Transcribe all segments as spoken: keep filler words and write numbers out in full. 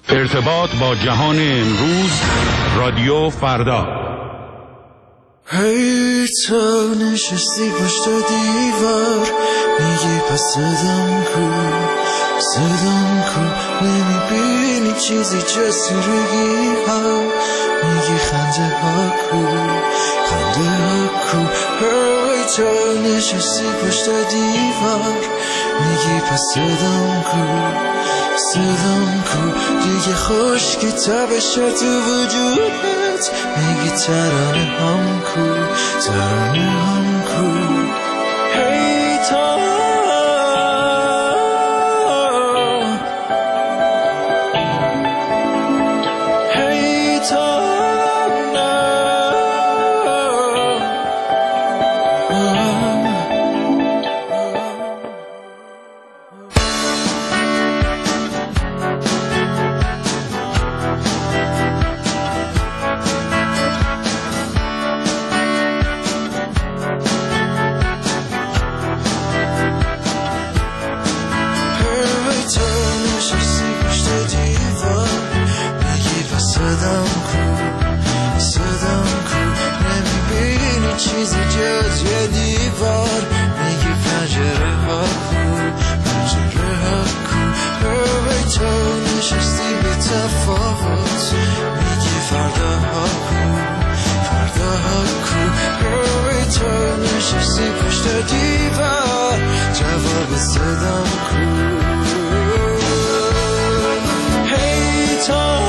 ارتباط با جهان امروز، رادیو فردا. هی تو نشستی پشت دیوار، میگی پس صدام کو، صدام کو، نمیبینی چیزی جز سرگی ها، میگی خنده ها کو، خنده ها کو. هی تو نشستی پشت دیوار، میگی پس صدام کو، صدام کو، دیگه خشکی تبشه تو وجودت، میگی ترانه هم کو، ترانه هم کو. هی تا هی تا چیزی جز یه دیوار، میگی پنجره ها کو، پنجره ها کو. هی تو نشستی به تفاوت، میگی فردا ها کو، فردا ها کو. هی تو نشستی پشت دیوار، جواب صدام کو. هی تو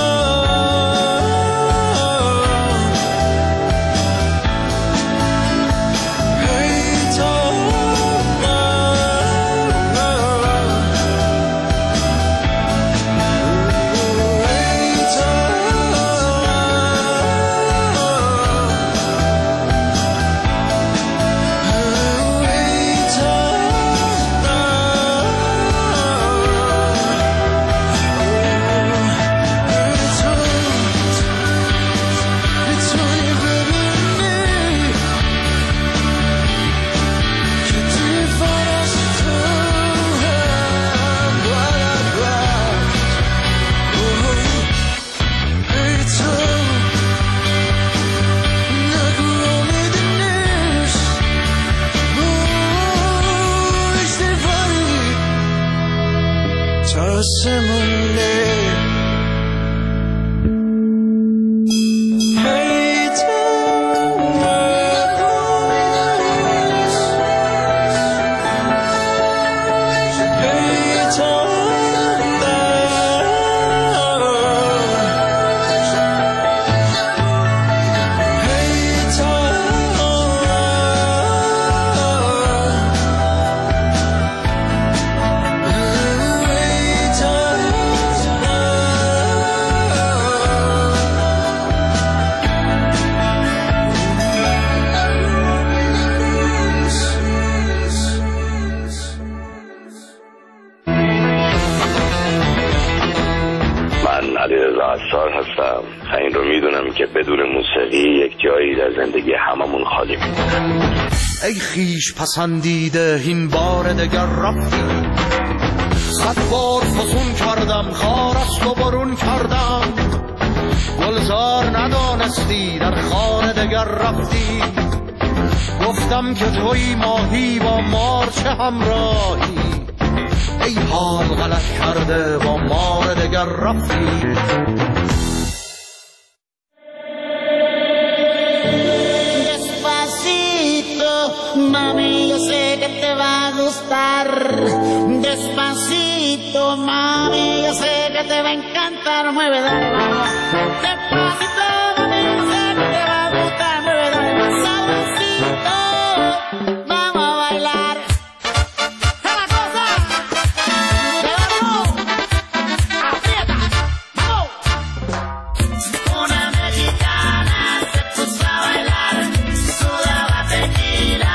این رو میدونم که بدون موسیقی یک جایی در زندگی هممون خالی میمونه. ای خیش پسندیده این بار دگر رفتی، صد بار فسون کردم خار است و برون کردم، گلزار ندانستی در خار دگر رفتی، گفتم که توی ماهی با مار چه همراهی، ای حال غلط کرده با مار دگر رفتی. Mami, yo sé que te va a gustar. Despacito, mami, yo sé que te va a encantar. Mueve, dale, vamos. Despacito, mami, yo sé que te va a gustar. Mueve, dale, más suavecito. Vamos a bailar. ¡Es la cosa! ¡Levántanos! ¡Aprieta! ¡Vamos! Una mexicana se puso a bailar. Sudaba tequila.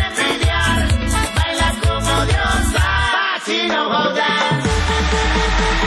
Baila como diosa, but you know how that.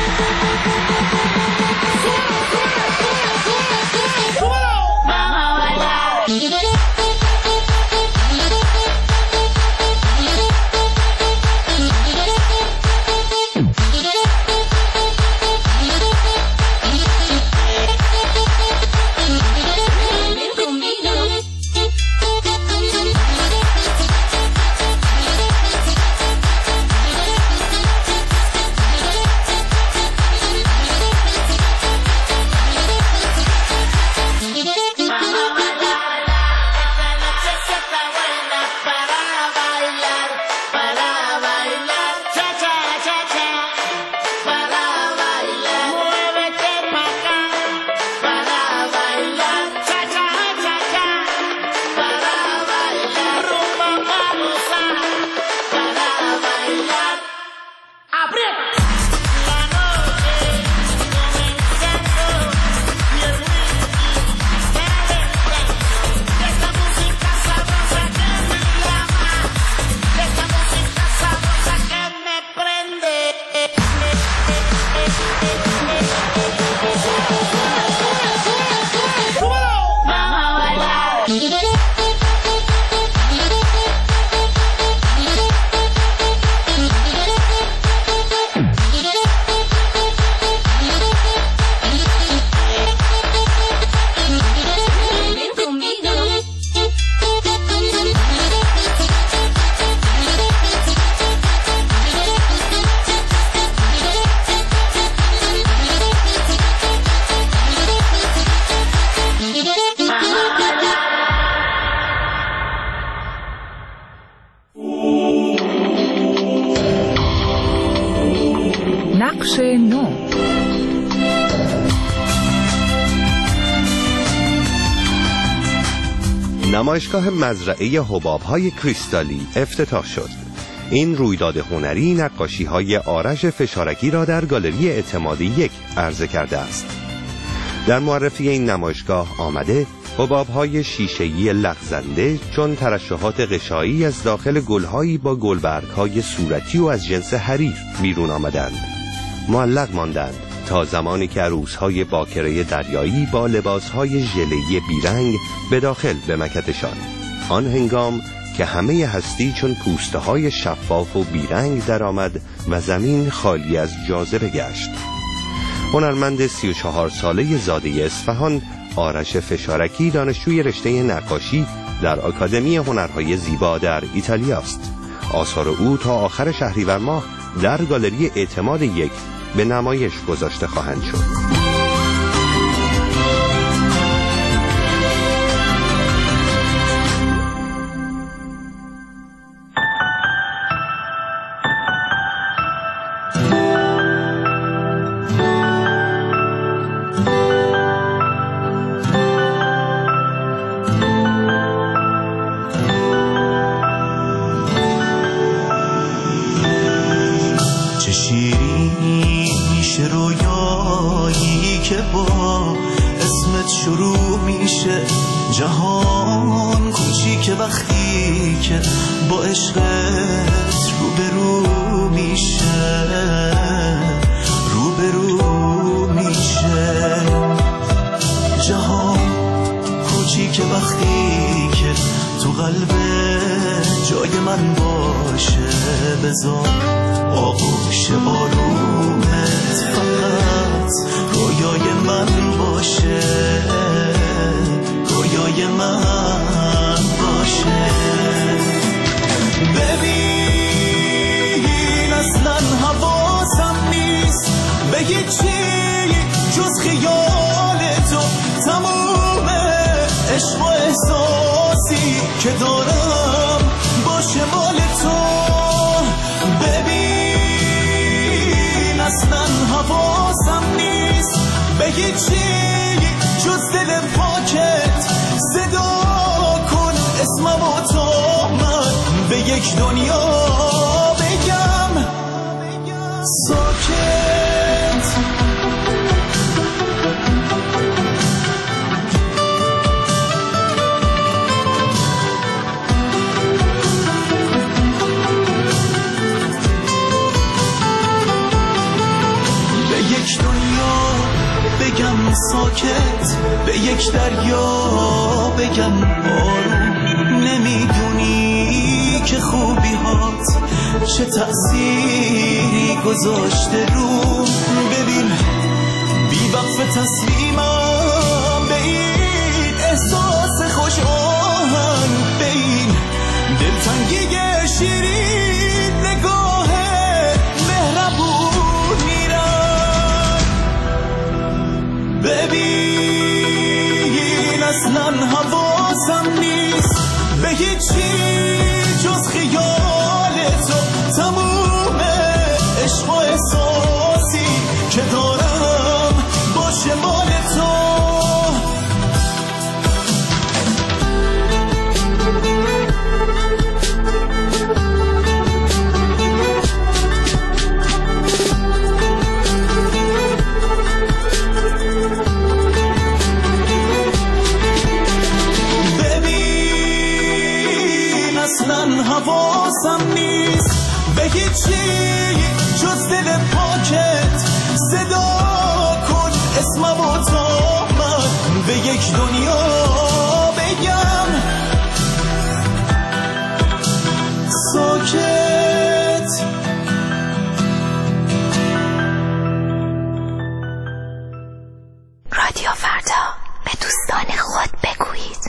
نقش نو. نمایشگاه مزرعه حباب‌های کریستالی افتتاح شد. این رویداد هنری نقاشی‌های آرش فشارکی را در گالری اعتماد یک عرضه کرده است. در معرفی این نمایشگاه آمده حباب‌های شیشه‌ای لغزنده چون ترشحات غشایی از داخل گل‌هایی با گلبرگ‌های صورتی و از جنس حریر بیرون آمدند. معلق ماندند تا زمانی که عروس‌های باکره دریایی با لباس‌های ژله‌ای بیرنگ به داخل بمکدشان. آن هنگام که همه هستی چون پوسته‌های شفاف و بیرنگ درآمد و زمین خالی از جاذبه گشت. هنرمند سی و چهار ساله زاده اصفهان آرش فشارکی دانشجوی رشته نقاشی در آکادمی هنرهای زیبا در ایتالیا است. آثار او تا آخر شهریور ماه در گالری اعتماد یک به نمایش گذاشته خواهند شد. جهان کوچیک وقتی که با عشقت روبرو میشه، روبرو میشه. جهان کوچیک وقتی که تو قلب جای من باشه، بذار آغوش آرومت فقط رویای من باشه، رویای من باشه. ببین اصلا حواسم نیست به هیچی جز خیال تو، تموم عشق و احساسی که دارم باشه مال تو. ببین اصلا حواسم نیست به هیچی جز دل پاکت، صدا کن اسمم و تا من به یک دنیا بگم ساکت. به یک دنیا بگم ساکت، به یک دریا بگم آروم. نمیدونی که خوبی هات چه تأثیری گذاشته روم. ببین بی وقف تسلیمم به این احساس خوش آهنگ، به این دلتنگی شیرین نگاه مهربون میرم. ببین اصلا حواسم نیست به هیچی جز خیال تو، تموم عشق و احساسی که دارم باشه مال تو. حواسم نیست به هیچی جز دل پاکت، صدا کن اسمم و تا من به یک دنیا بگم ساکت. رادیو فردا، به دوستان خود بگویید.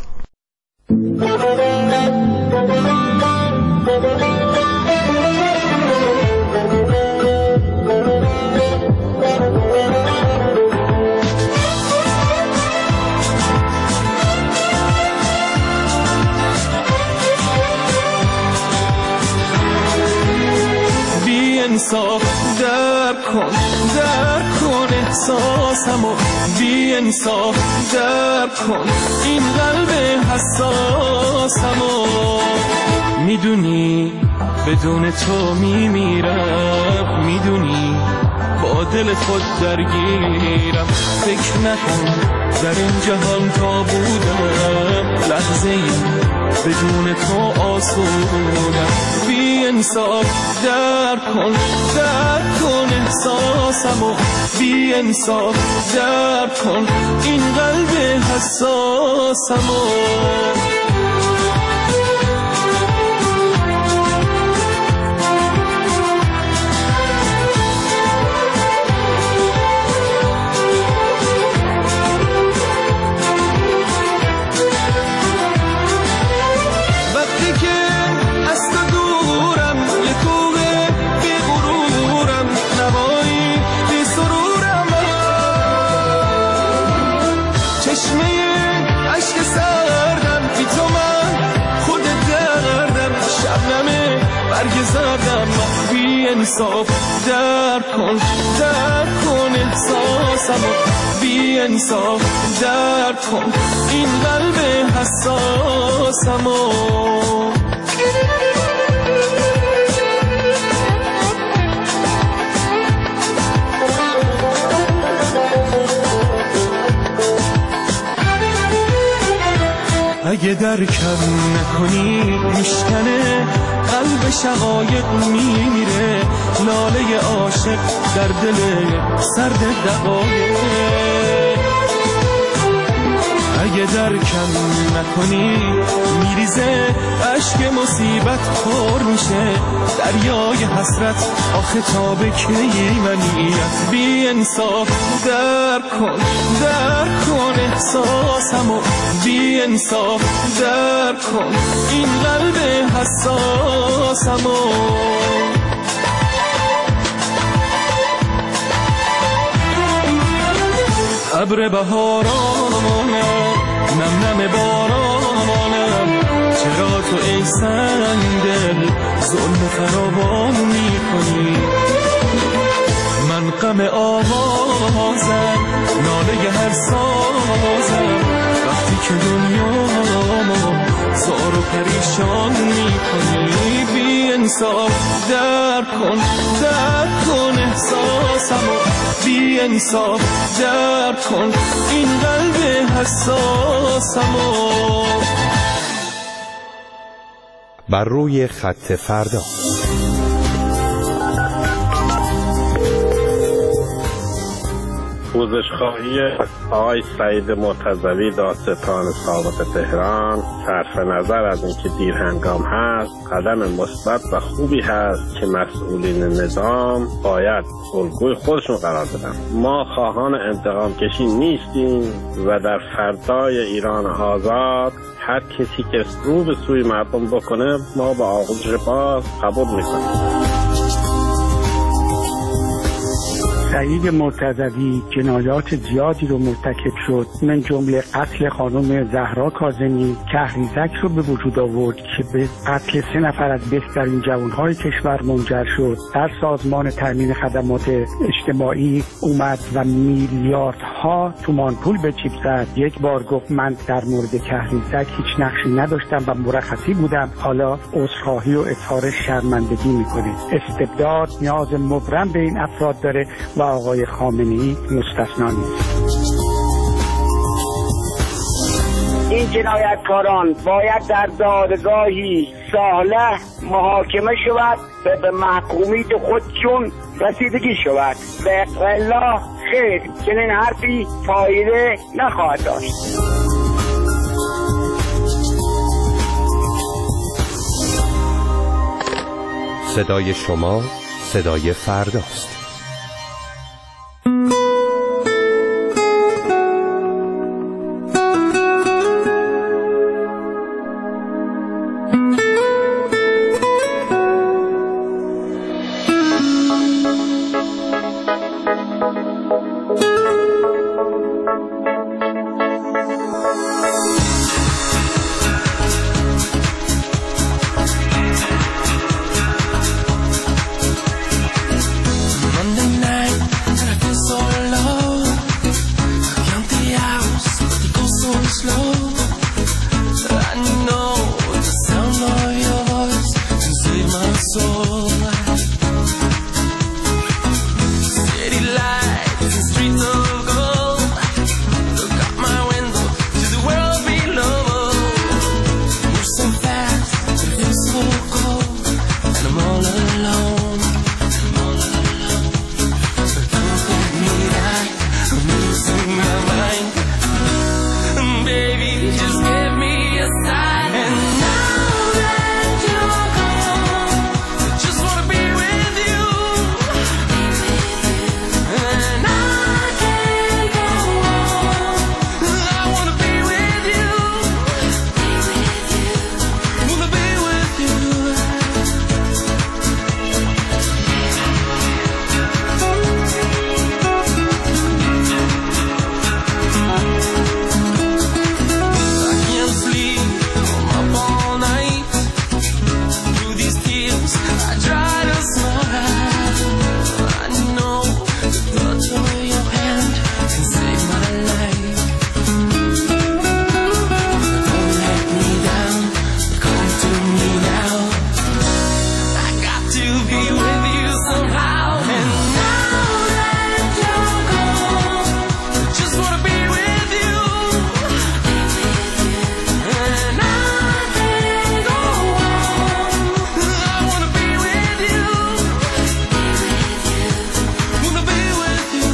انصاف در کن در کن احساسمو بی انصاف در کن این قلب حساسمو میدونی بدون تو میمیرم میدونی با دل خود درگیرم فکر نکن در این جهان تا بودم لحظه ای بدون تو آسودم بی انصاف در کن در کن احساسمو بی انصاف در کن این قلب حساسمو بی انصاف در کن در کن احساسمو بی انصاف در کن این قلب حساسمو اگه درکم نکنی میشکنه قلب شقایق میمیره لاله عاشق در دل سرد دقایق اگه درکم نکنی میریزه عشق مصیبت پر میشه دریای حسرت آخه تا به کی منیت بی انصاف در کن در کن احساسمو بی انصاف در کن این قلب حساسمو ابر بهارانم نم نم بارانم چرا تو ای سنگدل ظلم فراوان میکنی من غم آوازم ناله هر سازم وقتی که دنیامو زار و پریشان میکنی بی انصاف در کن در کن احساسمو بی انصاف در کن این قلب حساسمو بر روی خط فردا پوزشخواهی آقای سعید مرتضوی دادستان سابق تهران صرف نظر از اینکه دیر هنگام هست قدم مثبت و خوبی هست که مسئولین نظام باید الگوی خودشون قرار بدن. ما خواهان انتقام کشی نیستیم و در فردای ایران آزاد هر کسی که رو به سوی مردم بکنه ما با آغوش باز قبول میکنیم. سعید مرتضوی جنایات زیادی رو مرتکب شد، من جمله قتل خانم زهرا کاظمی کهریزک رو به وجود آورد که به قتل سه نفر از بهترین جوانهای کشور منجر شد. در سازمان تامین خدمات اجتماعی اومد و میلیاردها تومان پول به جیب زد. یک بار گفت من در مورد کهریزک هیچ نقشی نداشتم و مرخصی بودم، حالا عذرخواهی و اظهار شرمندگی میکنه. استبداد نیاز مبرم به این افراد داره و آقای خامنه‌ای مستثنا نیست. این جنایتکاران باید در دادگاهی صالح محاکمه شود و به محکومیت خودشون رسیدگی شود. به الله خیر، چنین حرفی فایده نخواهد داشت. صدای شما صدای فرداست. be with you somehow. And now that you're gone, I just wanna be with you. And I can't go on. I wanna be with you. Wanna be with you.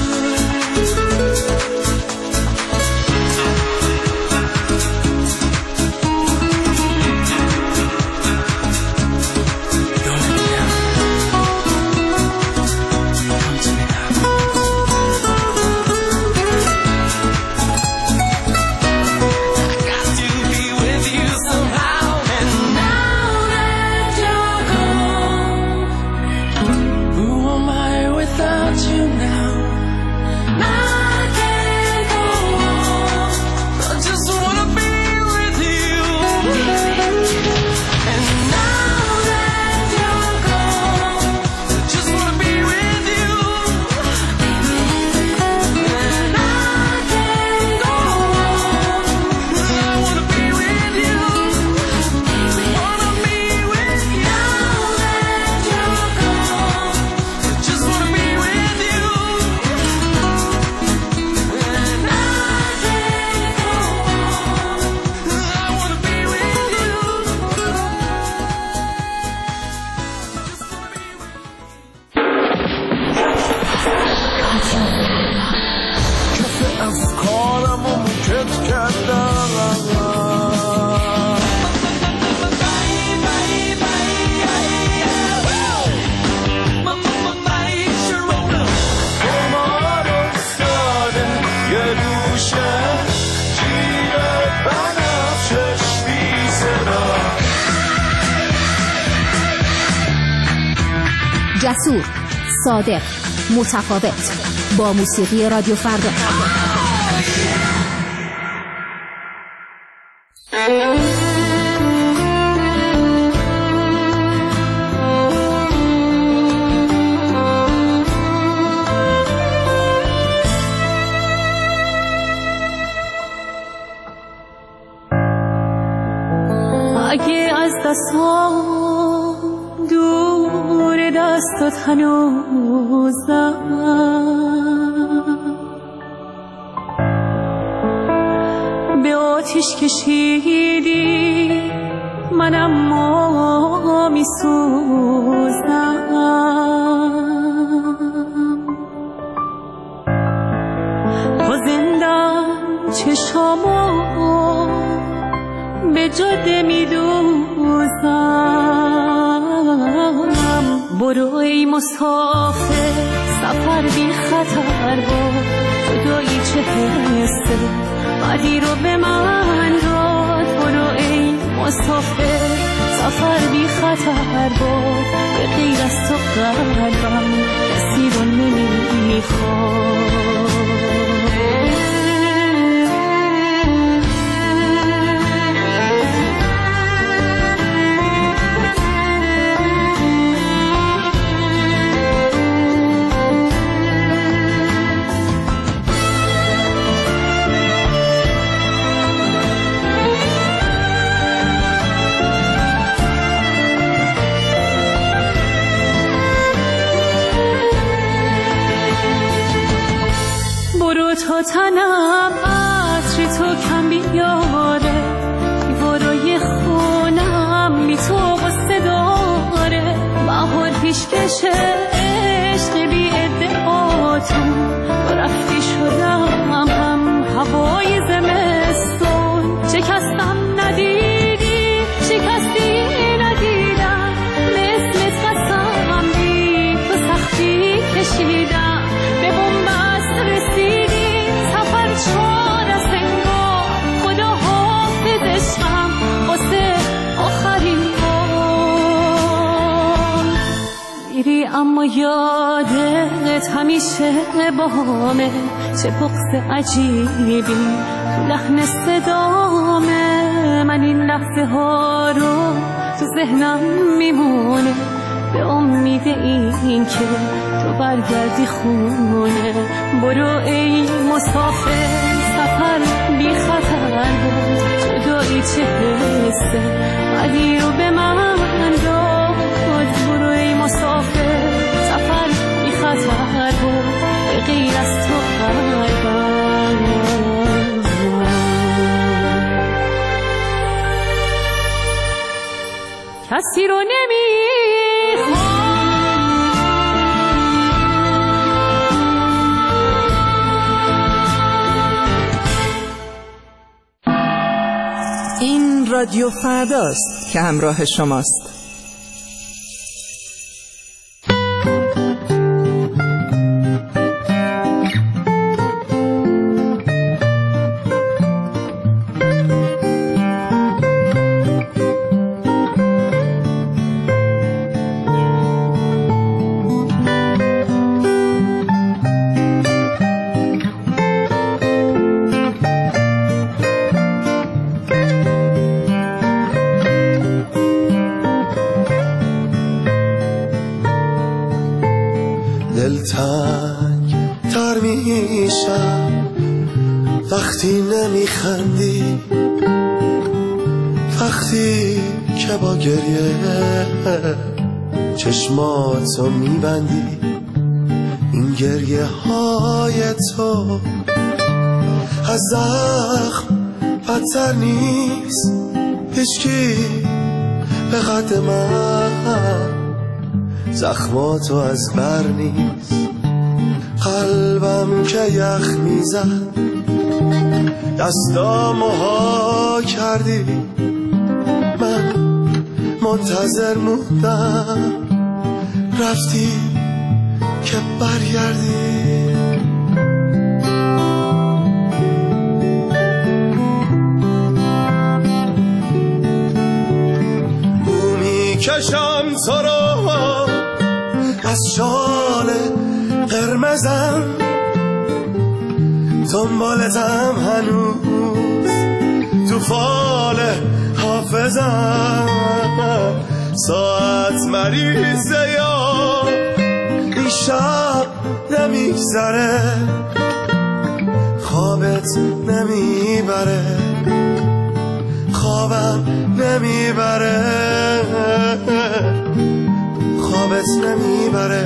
جسور، صادق، متفاوت با موسیقی رادیو فردا. اگه از دستم دور دستت هنوزم، به آتیش کشیدی منم ما می سوزم. تا زندم چشامو به جاده می دوزم. برو ای مسافر سفر بی خطر با جدایی چه حسه بدی رو به من داد. برو ای مسافر سفر بی خطر با به غیر از تو قلبم کسی رو نمیخواد. تا تنم عطر تو کم بیاره، دیوارای خونم بی تو غصه داره. بهار پیش کشه عشق بی ادعاتون، تو رفتی شدم هم هوای زمستون. شکستم ندیدی شکستی ندیدم، مثل قسم بی تو سختی کشیدم. به بنبست رسیدی چار از انگار، خدا حافظ عشقم واسه آخرین بار. میری اما یادت همیشه باهامه، چه بغض عجیبی تو لحن صدامه. من این لحظه ها رو تو ذهنم میمونه، به امید این که تو برگردی خونه. برو ای مسافر سفر بی خطر بود، جدایی چه حسه بدی رو به من داد. برو ای مسافر رادیو فرداست که همراه شماست. دلتنگ تر میشم وقتی نمیخندی، وقتی که با گریه چشماتو میبندی. این گریه های تو از زخم بدتر نیست، هیچکی به قد من زخماتو از بر نیست. قلبم که یخ میزد دستامو ها کردی، من منتظر موندم رفتی که برگردی. بو میکشم تو رو از شال قرمزم، دنبالتم هنوز تو فال حافظم. ساعت مریضه یا این شب نمیگذره، خوابت نمیبره، خوابم نمیبره، خوابت نمیبره،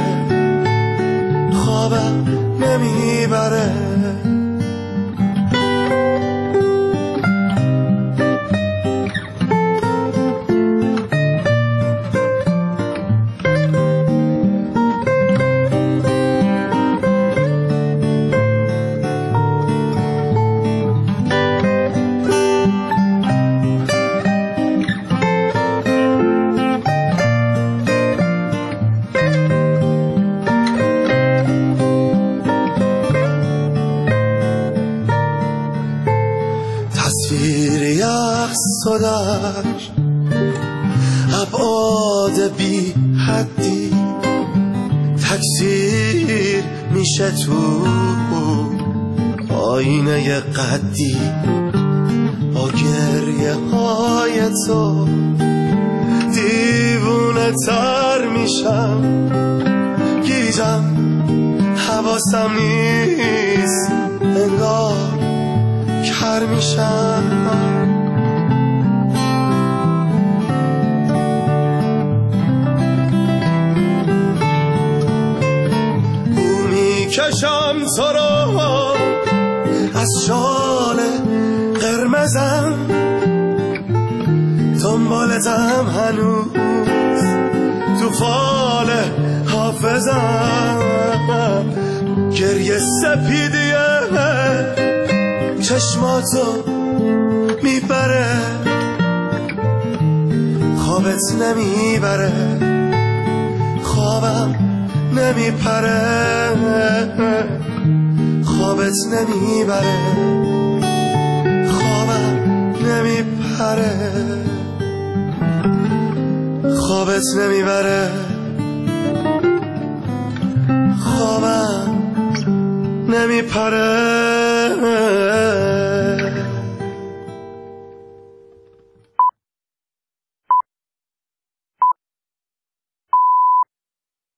خوابم نمیبره. صداش ابعاد بی حدی تکثیر میشه تو آینه قدی. با گریه های تو دیوونه تر میشم، گیجم حواسم نیست، انگار کر میشم. کشم تو رو از شال قرمزم، دنبالتم هنوز تو فال حافظم. گریه سپیدیه چشماتو میبره، خوابت نمیبره، خوابم نمیپره، خوابت نمیبره، خوابم نمیپره، خوابت نمیبره، خوابم نمیپره.